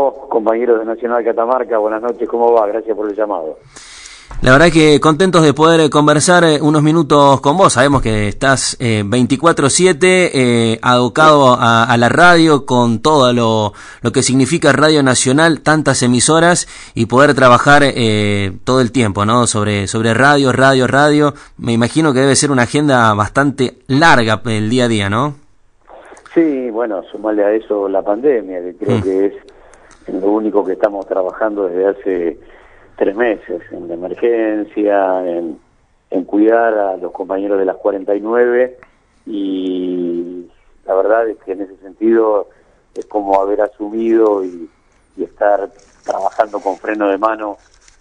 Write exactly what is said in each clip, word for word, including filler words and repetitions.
Gustavo, compañeros de Nacional Catamarca, buenas noches, ¿cómo va? Gracias por el llamado. La verdad que contentos de poder conversar unos minutos con vos. Sabemos que estás eh, veinticuatro siete eh, abocado a, a la radio, con todo lo, lo que significa Radio Nacional, tantas emisoras, y poder trabajar eh, todo el tiempo, ¿no? Sobre, sobre radio, radio, radio. Me imagino que debe ser una agenda bastante larga el día a día, ¿no? Sí, bueno, sumarle a eso la pandemia, que creo mm. que es lo único que estamos trabajando desde hace tres meses, en la emergencia, en, en cuidar a los compañeros de las cuarenta y nueve, y la verdad es que en ese sentido es como haber asumido y, y estar trabajando con freno de mano.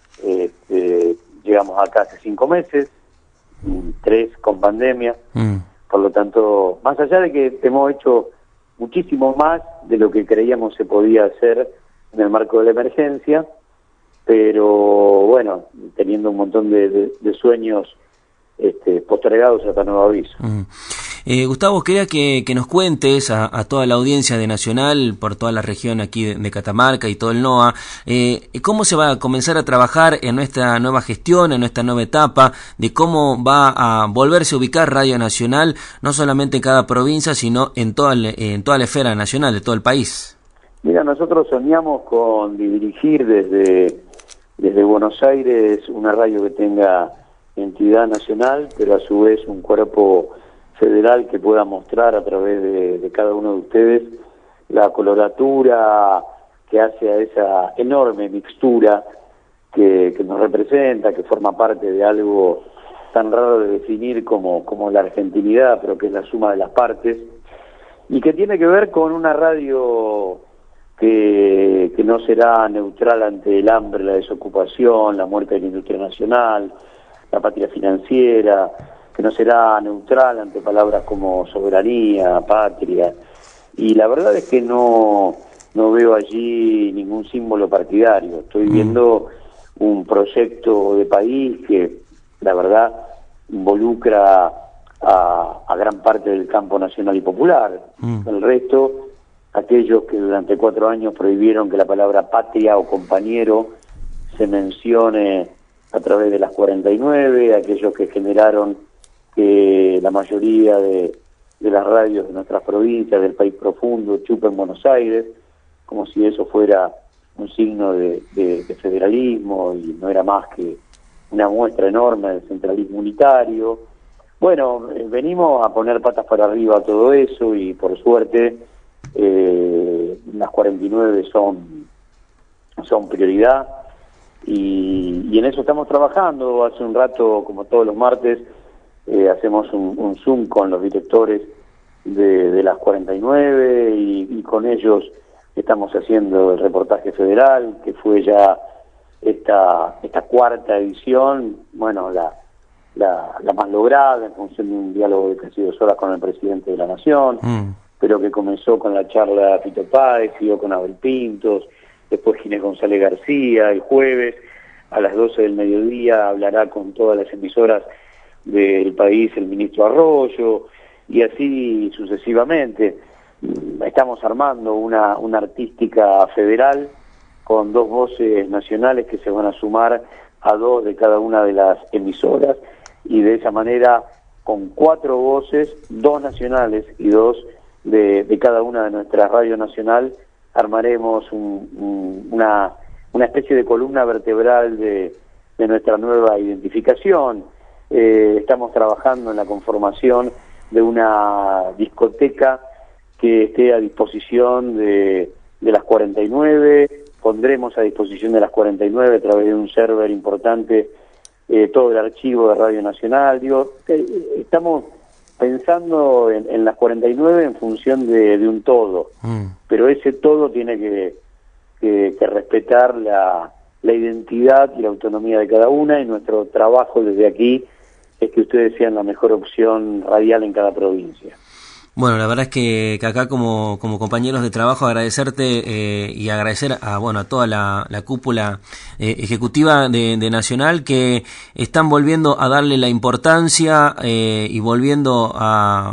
Este, llegamos acá hace cinco meses, tres con pandemia. Mm. Por lo tanto, más allá de que hemos hecho muchísimo más de lo que creíamos se podía hacer en el marco de la emergencia, pero bueno, teniendo un montón de, de, de sueños este, postergados hasta nuevo aviso. Mm. Eh, Gustavo, quería que, que nos cuentes a, a toda la audiencia de Nacional, por toda la región aquí de, de Catamarca y todo el NOA, eh, cómo se va a comenzar a trabajar en nuestra nueva gestión, en nuestra nueva etapa, de cómo va a volverse a ubicar Radio Nacional, no solamente en cada provincia, sino en toda, en toda la esfera nacional de todo el país. Mira, nosotros soñamos con dirigir desde, desde Buenos Aires una radio que tenga entidad nacional, pero a su vez un cuerpo federal que pueda mostrar a través de, de cada uno de ustedes la coloratura que hace a esa enorme mixtura que, que nos representa, que forma parte de algo tan raro de definir como, como la argentinidad, pero que es la suma de las partes, y que tiene que ver con una radio que, que no será neutral ante el hambre, la desocupación, la muerte de la industria nacional, la patria financiera, que no será neutral ante palabras como soberanía, patria, y la verdad es que no, no veo allí ningún símbolo partidario. Estoy viendo un proyecto de país que, la verdad, involucra a, a gran parte del campo nacional y popular. Mm. El resto, aquellos que durante cuatro años prohibieron que la palabra patria o compañero se mencione a través de las cuarenta y nueve, aquellos que generaron que la mayoría de, de las radios de nuestras provincias, del país profundo, chupen Buenos Aires, como si eso fuera un signo de, de, de federalismo y no era más que una muestra enorme del centralismo unitario. Bueno, eh, venimos a poner patas para arriba a todo eso, y por suerte eh, las cuarenta y nueve son, son prioridad, y, y en eso estamos trabajando. Hace un rato, como todos los martes, Eh, hacemos un, un Zoom con los directores de, de las cuarenta y nueve, y, y con ellos estamos haciendo el reportaje federal, que fue ya esta esta cuarta edición, bueno, la, la, la más lograda en función de un diálogo de casi dos horas con el presidente de la Nación, mm. pero que comenzó con la charla Fito Páez, siguió con Abel Pintos, después Ginés González García. El jueves a las doce del mediodía hablará con todas las emisoras del país el ministro Arroyo, y así sucesivamente. Estamos armando una, una artística federal con dos voces nacionales que se van a sumar a dos de cada una de las emisoras, y de esa manera, con cuatro voces, dos nacionales y dos de, de cada una de nuestras radios nacional, armaremos un, un, una, una especie de columna vertebral de, de nuestra nueva identificación. Eh, estamos trabajando en la conformación de una discoteca que esté a disposición de, de las cuarenta y nueve. Pondremos a disposición de las cuarenta y nueve a través de un server importante eh, todo el archivo de Radio Nacional. Digo, eh, estamos pensando en, en las cuarenta y nueve en función de, de un todo, mm. pero ese todo tiene que, que, que respetar la, la identidad y la autonomía de cada una, y nuestro trabajo desde aquí es que ustedes sean la mejor opción radial en cada provincia. Bueno, la verdad es que, que acá como, como compañeros de trabajo agradecerte eh, y agradecer a bueno a toda la, la cúpula eh, ejecutiva de, de Nacional, que están volviendo a darle la importancia eh, y volviendo a,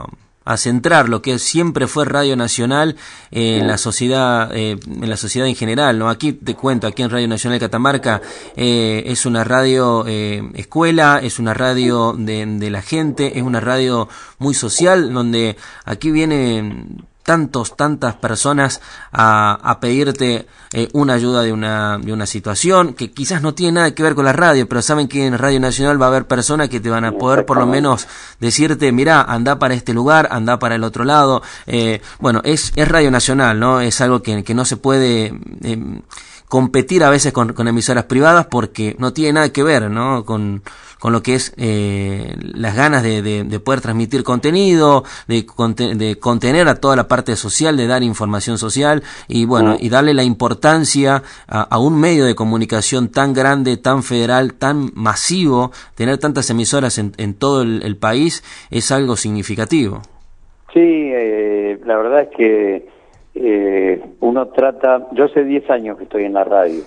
a centrar lo que siempre fue Radio Nacional eh, en la sociedad, eh, en la sociedad en general, ¿no? Aquí te cuento, aquí en Radio Nacional Catamarca eh, es una radio eh, escuela, es una radio de, de la gente, es una radio muy social, donde aquí vienen tantos, tantas personas a, a pedirte eh, una ayuda de una, de una situación que quizás no tiene nada que ver con la radio, pero saben que en Radio Nacional va a haber personas que te van a poder por lo menos decirte, mirá, anda para este lugar, anda para el otro lado. Eh, bueno, es, es Radio Nacional, ¿no? Es algo que, que no se puede eh, competir a veces con, con emisoras privadas porque no tiene nada que ver, ¿no? Con, con lo que es eh, las ganas de, de, de poder transmitir contenido, de, de contener a toda la parte social, de dar información social y bueno, y darle la importancia a, a un medio de comunicación tan grande, tan federal, tan masivo, tener tantas emisoras en, en todo el, el país es algo significativo. Sí, eh, la verdad es que eh, uno trata, yo hace diez años que estoy en la radio,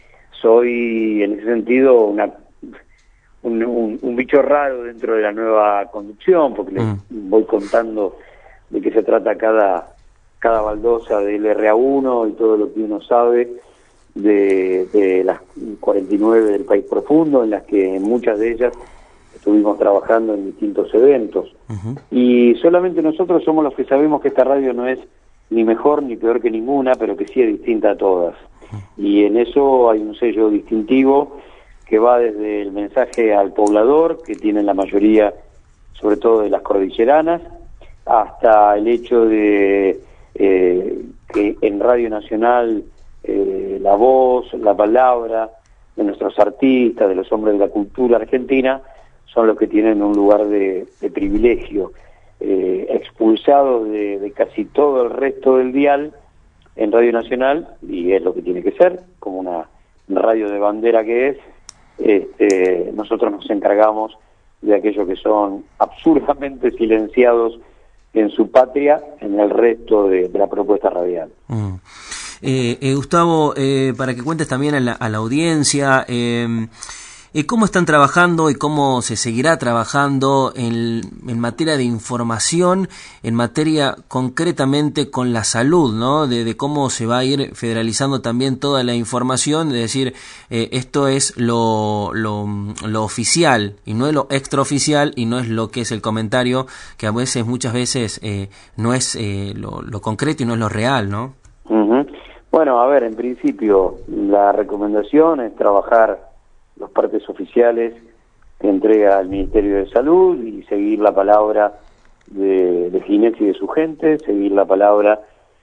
soy en ese sentido una Un, un, un bicho raro dentro de la nueva conducción, porque mm. les voy contando de qué se trata cada cada baldosa del R A uno y todo lo que uno sabe de, de las cuarenta y nueve del País Profundo, en las que muchas de ellas estuvimos trabajando en distintos eventos. Uh-huh. Y solamente nosotros somos los que sabemos que esta radio no es ni mejor ni peor que ninguna, pero que sí es distinta a todas. Uh-huh. Y en eso hay un sello distintivo que va desde el mensaje al poblador, que tienen la mayoría, sobre todo de las cordilleranas, hasta el hecho de eh, que en Radio Nacional eh, la voz, la palabra de nuestros artistas, de los hombres de la cultura argentina, son los que tienen un lugar de, de privilegio, eh, expulsados de, de casi todo el resto del dial en Radio Nacional, y es lo que tiene que ser, como una radio de bandera que es. Este, nosotros nos encargamos de aquellos que son absurdamente silenciados en su patria, en el resto de, de la propuesta radial. Mm. Eh, eh, Gustavo, eh, para que cuentes también a la, a la audiencia, eh, eh, ¿cómo están trabajando y cómo se seguirá trabajando en, en materia de información, en materia concretamente con la salud, ¿no? De, de cómo se va a ir federalizando también toda la información, de decir, eh, esto es lo, lo, lo oficial y no es lo extraoficial y no es lo que es el comentario, que a veces, muchas veces, eh, no es eh, lo, lo concreto y no es lo real, ¿no? Uh-huh. Bueno, a ver, en principio, la recomendación es trabajar los partes oficiales que entrega el Ministerio de Salud y seguir la palabra de, de Ginés y de su gente, seguir la palabra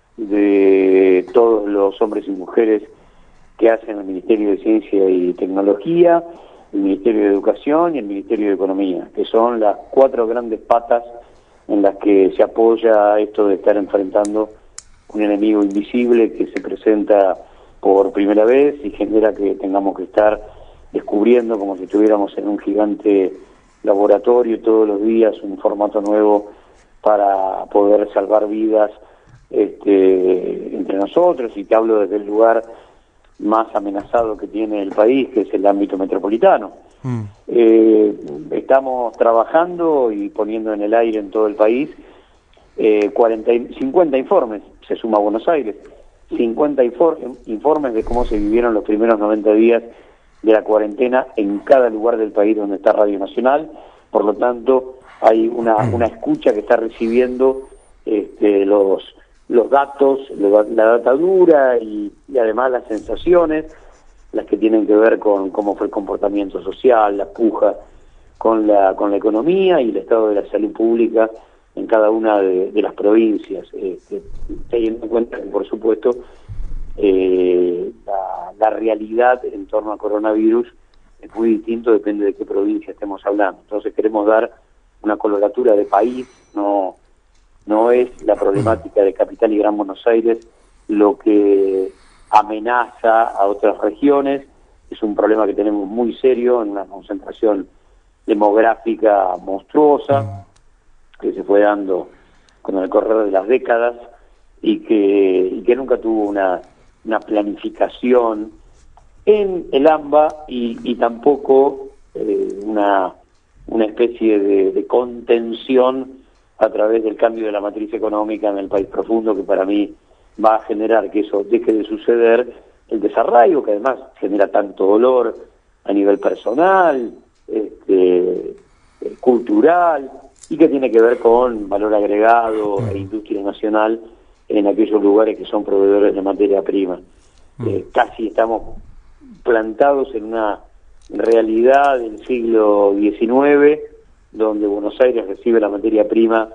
de todos los hombres y mujeres que hacen el Ministerio de Ciencia y Tecnología, el Ministerio de Educación y el Ministerio de Economía, que son las cuatro grandes patas en las que se apoya esto de estar enfrentando un enemigo invisible que se presenta por primera vez y genera que tengamos que estar descubriendo como si estuviéramos en un gigante laboratorio todos los días un formato nuevo para poder salvar vidas este, entre nosotros, y te hablo desde el lugar más amenazado que tiene el país, que es el ámbito metropolitano. Mm. Eh, estamos trabajando y poniendo en el aire en todo el país eh, cuarenta, cincuenta informes, se suma a Buenos Aires, cincuenta infor- informes de cómo se vivieron los primeros noventa días de la cuarentena en cada lugar del país donde está Radio Nacional. Por lo tanto, hay una, una escucha que está recibiendo este, los los datos, la data dura y, y además las sensaciones, las que tienen que ver con cómo fue el comportamiento social, la puja con la con la economía y el estado de la salud pública en cada una de, de las provincias, este, teniendo en cuenta que, por supuesto, eh, la, la realidad en torno al coronavirus es muy distinto, depende de qué provincia estemos hablando. Entonces queremos dar una coloratura de país, no no es la problemática de Capital y Gran Buenos Aires lo que amenaza a otras regiones, es un problema que tenemos muy serio, en una concentración demográfica monstruosa que se fue dando con el correr de las décadas y que, y que nunca tuvo una, una planificación en el AMBA y, y tampoco eh, una, una especie de, de contención a través del cambio de la matriz económica en el país profundo, que para mí va a generar que eso deje de suceder, el desarraigo, que además genera tanto dolor a nivel personal, este, cultural, y que tiene que ver con valor agregado e industria nacional en aquellos lugares que son proveedores de materia prima. Eh, casi estamos plantados en una realidad del siglo diecinueve, donde Buenos Aires recibe la materia prima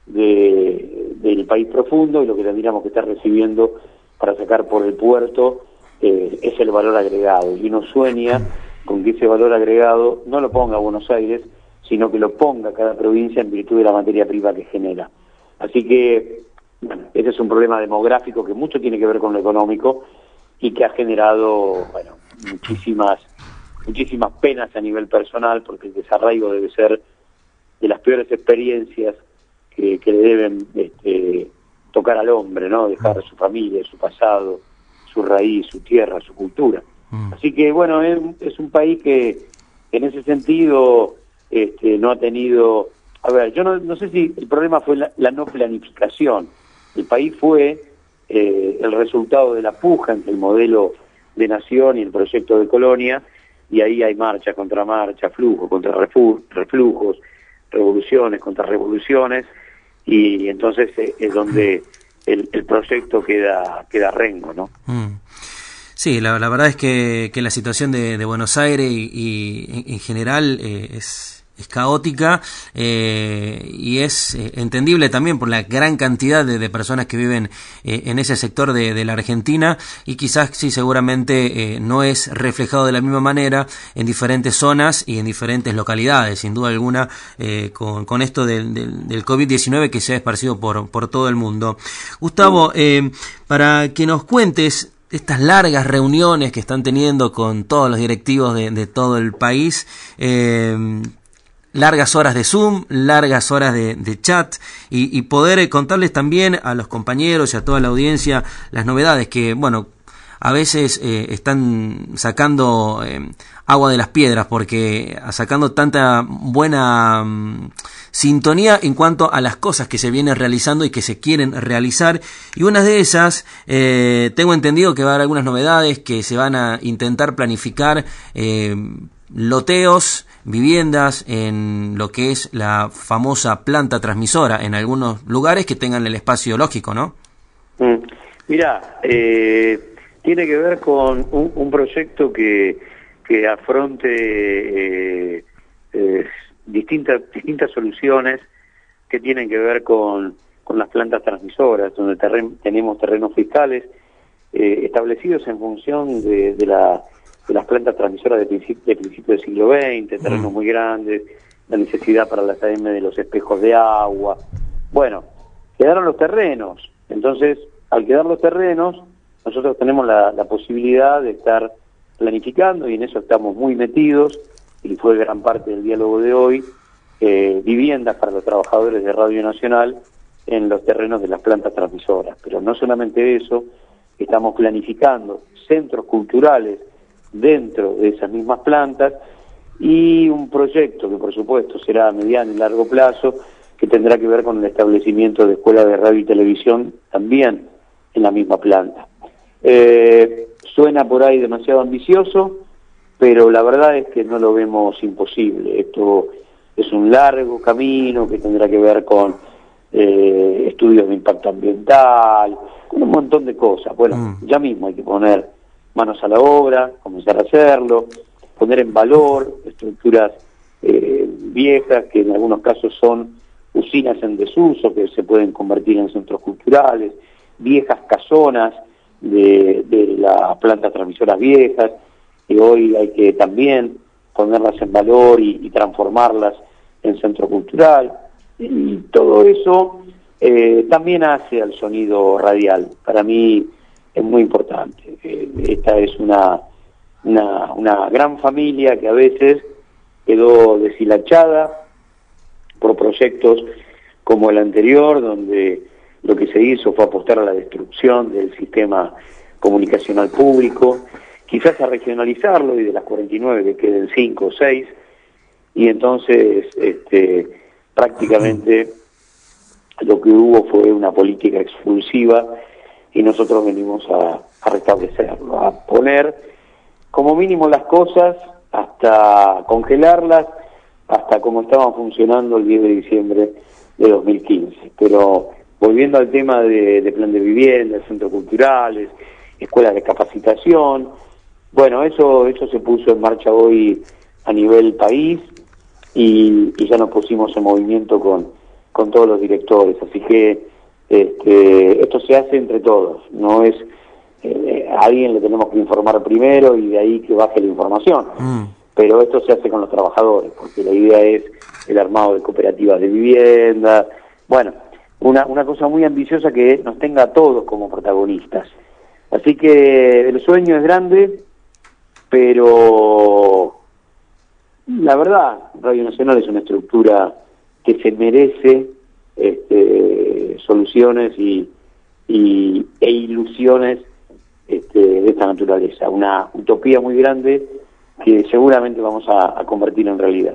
de, del país profundo, y lo que tendríamos que estar recibiendo para sacar por el puerto eh, es el valor agregado. Y uno sueña con que ese valor agregado no lo ponga Buenos Aires, sino que lo ponga cada provincia en virtud de la materia prima que genera. Así que, bueno, ese es un problema demográfico que mucho tiene que ver con lo económico y que ha generado, bueno, muchísimas, muchísimas penas a nivel personal, porque el desarraigo debe ser de las peores experiencias que, que le deben este, tocar al hombre, ¿no? Dejar su familia, su pasado, su raíz, su tierra, su cultura. Mm. Así que, bueno, es, es un país que en ese sentido este, no ha tenido... A ver, yo no, no sé si el problema fue la, la no planificación. El país fue eh, el resultado de la puja entre el modelo de nación y el proyecto de colonia, y ahí hay marcha contra marcha, flujo contra reflujos, revoluciones contra revoluciones, y entonces eh, es donde el, el proyecto queda queda rengo, ¿no? Mm. Sí, la, la verdad es que, que la situación de, de Buenos Aires y, y en, en general eh, es... es caótica eh, y es eh, entendible también por la gran cantidad de, de personas que viven eh, en ese sector de, de la Argentina, y quizás sí seguramente eh, no es reflejado de la misma manera en diferentes zonas y en diferentes localidades, sin duda alguna, eh, con, con esto del, del, del COVID diecinueve que se ha esparcido por, por todo el mundo. Gustavo, eh, para que nos cuentes estas largas reuniones que están teniendo con todos los directivos de, de todo el país, eh, largas horas de Zoom, largas horas de, de chat, y, y poder contarles también a los compañeros y a toda la audiencia las novedades que, bueno, a veces eh, están sacando eh, agua de las piedras, porque sacando tanta buena um, sintonía en cuanto a las cosas que se vienen realizando y que se quieren realizar, y una de esas, eh, tengo entendido que va a haber algunas novedades, que se van a intentar planificar eh, loteos, viviendas en lo que es la famosa planta transmisora en algunos lugares que tengan el espacio lógico, ¿no? Mm. Mira, eh, tiene que ver con un, un proyecto que, que afronte eh, eh, distintas, distintas soluciones que tienen que ver con, con las plantas transmisoras, donde terren, tenemos terrenos fiscales eh, establecidos en función de, de la de las plantas transmisoras de principio, de principio del siglo veinte, terrenos muy grandes, la necesidad para las A M de los espejos de agua. Bueno, quedaron los terrenos. Entonces, al quedar los terrenos, nosotros tenemos la, la posibilidad de estar planificando, y en eso estamos muy metidos, y fue gran parte del diálogo de hoy, eh, viviendas para los trabajadores de Radio Nacional en los terrenos de las plantas transmisoras. Pero no solamente eso, estamos planificando centros culturales dentro de esas mismas plantas, y un proyecto que por supuesto será a mediano y largo plazo, que tendrá que ver con el establecimiento de escuelas de radio y televisión también en la misma planta. Eh, suena por ahí demasiado ambicioso, pero la verdad es que no lo vemos imposible. Esto es un largo camino que tendrá que ver con eh, estudios de impacto ambiental, con un montón de cosas. Bueno, mm. ya mismo hay que poner manos a la obra, comenzar a hacerlo, poner en valor estructuras eh, viejas, que en algunos casos son usinas en desuso, que se pueden convertir en centros culturales, viejas casonas de, de las plantas transmisoras viejas, que hoy hay que también ponerlas en valor y, y transformarlas en centro cultural, y todo eso eh, también hace al sonido radial. Para mí es muy importante. Eh, esta es una, una, una gran familia que a veces quedó deshilachada por proyectos como el anterior, donde lo que se hizo fue apostar a la destrucción del sistema comunicacional público, quizás a regionalizarlo, y de las cuarenta y nueve que queden cinco o seis, y entonces este, prácticamente lo que hubo fue una política expulsiva y nosotros venimos a, a restablecerlo, a poner como mínimo las cosas, hasta congelarlas, hasta como estaban funcionando el diez de diciembre de dos mil quince. Pero volviendo al tema de, de plan de vivienda, centros culturales, escuelas de capacitación, bueno, eso, eso se puso en marcha hoy a nivel país y, y ya nos pusimos en movimiento con, con todos los directores, así que este, esto se hace entre todos, no es eh, a alguien le tenemos que informar primero y de ahí que baje la información, mm. pero esto se hace con los trabajadores, porque la idea es el armado de cooperativas de vivienda, bueno, una, una cosa muy ambiciosa que nos tenga a todos como protagonistas. Así que el sueño es grande, pero la verdad, Radio Nacional es una estructura que se merece este, soluciones y, y, e ilusiones este, de esta naturaleza. Una utopía muy grande que seguramente vamos a, a convertir en realidad.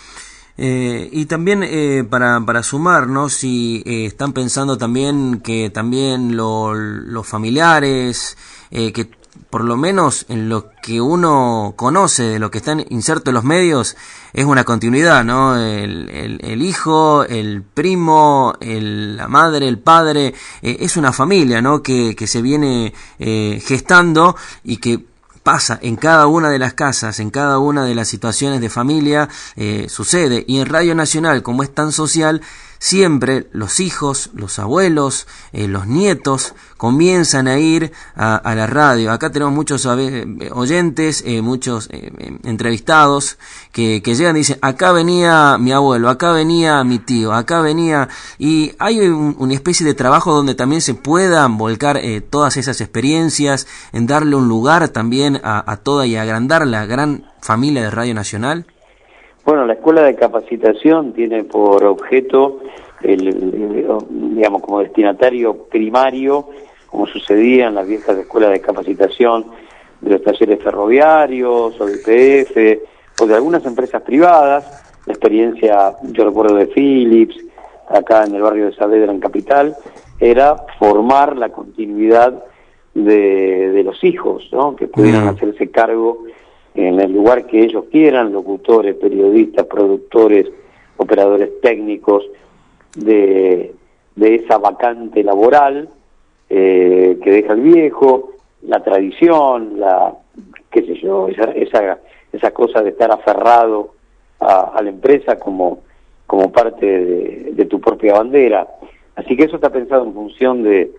Eh, y también eh, para, para sumar, ¿no? Si eh, están pensando también que también lo, los familiares, eh, que por lo menos en lo que uno conoce de lo que están insertos en los medios, es una continuidad, ¿no? El, el, el hijo, el primo, el, la madre, el padre, eh, es una familia, ¿no? Que, que se viene eh, gestando y que pasa en cada una de las casas, en cada una de las situaciones de familia, eh, sucede. Y en Radio Nacional, como es tan social, siempre los hijos, los abuelos, eh, los nietos comienzan a ir a, a la radio. Acá tenemos muchos oyentes, eh, muchos eh, entrevistados que, que llegan y dicen, acá venía mi abuelo, acá venía mi tío, acá venía... Y hay un, una especie de trabajo donde también se puedan volcar eh, todas esas experiencias, en darle un lugar también a, a toda y agrandar la gran familia de Radio Nacional. Bueno, la Escuela de Capacitación tiene por objeto, el, el, digamos, como destinatario primario, como sucedía en las viejas escuelas de capacitación de los talleres ferroviarios o de I P F o de algunas empresas privadas. La experiencia, yo recuerdo de Philips, acá en el barrio de Saavedra, en Capital, era formar la continuidad de, de los hijos, ¿no? Que pudieran mm. hacerse cargo en el lugar que ellos quieran, locutores, periodistas, productores, operadores técnicos, de, de esa vacante laboral eh, que deja el viejo, la tradición, la, qué sé yo, esa, esa, esa cosa de estar aferrado a, a la empresa como, como parte de, de tu propia bandera. Así que eso está pensado en función de...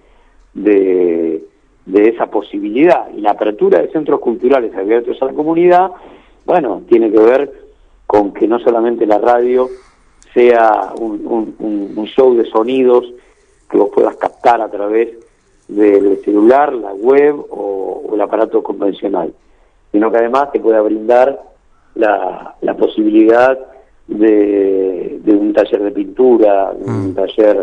de de esa posibilidad, y la apertura de centros culturales abiertos a la comunidad, bueno, tiene que ver con que no solamente la radio sea un, un, un show de sonidos que vos puedas captar a través del celular, la web o, o el aparato convencional, sino que además te pueda brindar la, la posibilidad de, de un taller de pintura, de un taller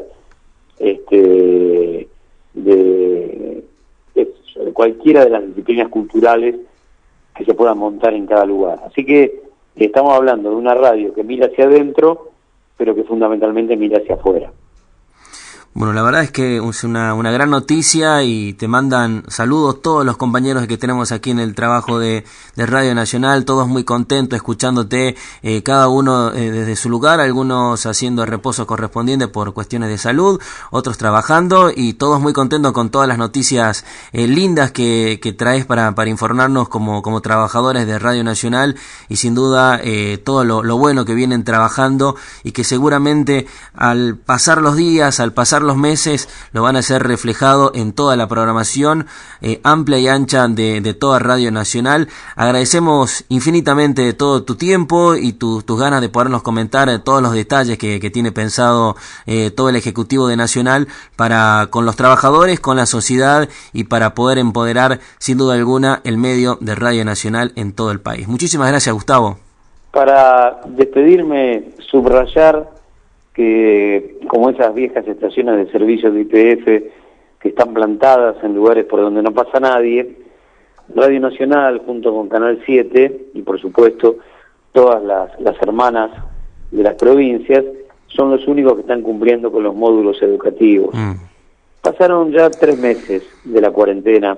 este de de cualquiera de las disciplinas culturales que se puedan montar en cada lugar. Así que estamos hablando de una radio que mira hacia adentro, pero que fundamentalmente mira hacia afuera. Bueno, la verdad es que es una, una gran noticia y te mandan saludos todos los compañeros que tenemos aquí en el trabajo de, de Radio Nacional, todos muy contentos escuchándote, eh, cada uno eh, desde su lugar, algunos haciendo el reposo correspondiente por cuestiones de salud, otros trabajando y todos muy contentos con todas las noticias eh, lindas que, que traes para, para informarnos como, como trabajadores de Radio Nacional y sin duda eh, todo lo, lo bueno que vienen trabajando y que seguramente al pasar los días, al pasar los meses lo van a ser reflejado en toda la programación eh, amplia y ancha de, de toda Radio Nacional. Agradecemos infinitamente todo tu tiempo y tu, tus ganas de podernos comentar eh, todos los detalles que, que tiene pensado eh, todo el Ejecutivo de Nacional para con los trabajadores, con la sociedad y para poder empoderar sin duda alguna el medio de Radio Nacional en todo el país. Muchísimas gracias, Gustavo. Para despedirme, subrayar que como esas viejas estaciones de servicio de I P F que están plantadas en lugares por donde no pasa nadie, Radio Nacional junto con Canal siete y por supuesto todas las, las hermanas de las provincias son los únicos que están cumpliendo con los módulos educativos. Mm. Pasaron ya tres meses de la cuarentena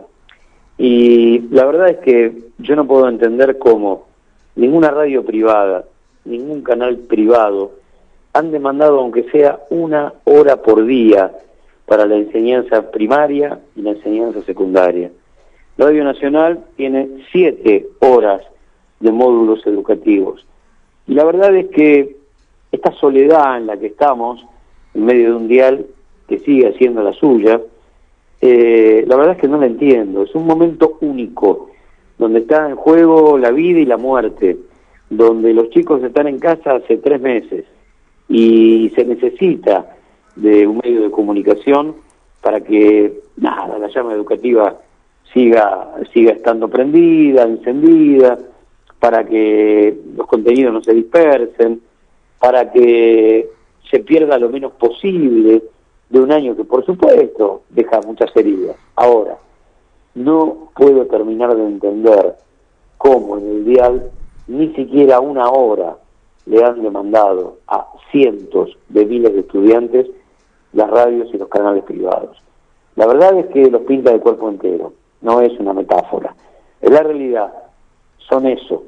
y la verdad es que yo no puedo entender cómo ninguna radio privada, ningún canal privado han demandado aunque sea una hora por día para la enseñanza primaria y la enseñanza secundaria. Radio Nacional tiene siete horas de módulos educativos. Y la verdad es que esta soledad en la que estamos, en medio de un dial que sigue haciendo la suya, eh, la verdad es que no la entiendo. Es un momento único, donde está en juego la vida y la muerte, donde los chicos están en casa hace tres meses y se necesita de un medio de comunicación para que, nada, la llama educativa siga, siga estando prendida, encendida, para que los contenidos no se dispersen, para que se pierda lo menos posible de un año que, por supuesto, deja muchas heridas. Ahora, no puedo terminar de entender cómo en el dial ni siquiera una hora le han demandado a cientos de miles de estudiantes las radios y los canales privados. La verdad es que los pinta de cuerpo entero, no es una metáfora, es la realidad, son eso.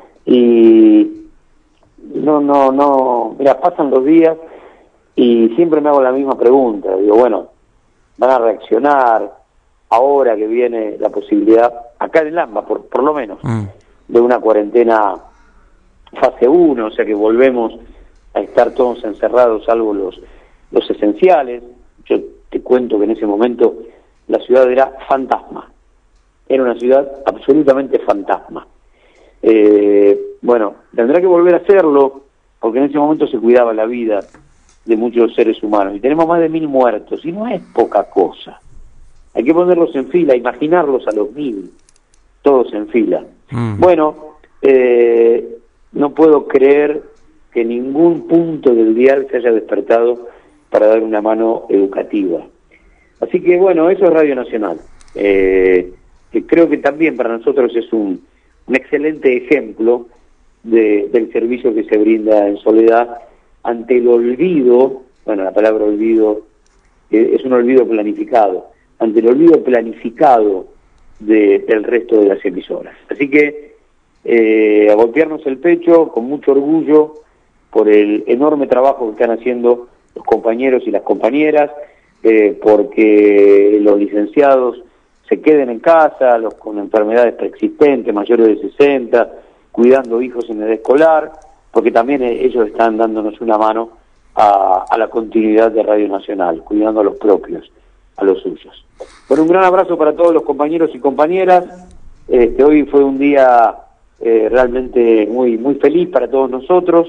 Y no, no, no, mira, pasan los días y siempre me hago la misma pregunta, digo, bueno, van a reaccionar ahora que viene la posibilidad, acá en el AMBA, por, por lo menos, mm. de una cuarentena fase uno, o sea que volvemos a estar todos encerrados, salvo los, los esenciales. Yo te cuento que en ese momento la ciudad era fantasma, era una ciudad absolutamente fantasma. Eh, bueno, tendrá que volver a hacerlo, porque en ese momento se cuidaba la vida de muchos seres humanos, y tenemos más de mil muertos, y no es poca cosa. Hay que ponerlos en fila, imaginarlos a los mil, todos en fila. Mm. Bueno, eh, no puedo creer que ningún punto del dial se haya despertado para dar una mano educativa. Así que bueno, eso es Radio Nacional, eh, que creo que también para nosotros es un, un excelente ejemplo de, del servicio que se brinda en Soledad ante el olvido, bueno, la palabra olvido eh, es un olvido planificado, ante el olvido planificado de, del resto de las emisoras. Así que eh, a golpearnos el pecho con mucho orgullo por el enorme trabajo que están haciendo los compañeros y las compañeras, eh, porque los licenciados se queden en casa, los con enfermedades preexistentes, mayores de sesenta, cuidando hijos en edad escolar, porque también ellos están dándonos una mano a, a la continuidad de Radio Nacional, cuidando a los propios, a los suyos. Bueno, un gran abrazo para todos los compañeros y compañeras. Este, hoy fue un día eh, realmente muy, muy feliz para todos nosotros,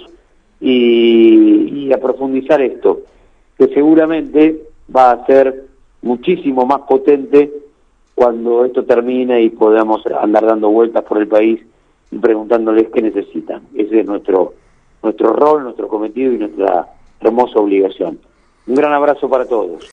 y, y a profundizar esto, que seguramente va a ser muchísimo más potente cuando esto termine y podamos andar dando vueltas por el país y preguntándoles qué necesitan. Ese es nuestro, nuestro rol, nuestro cometido y nuestra hermosa obligación. Un gran abrazo para todos.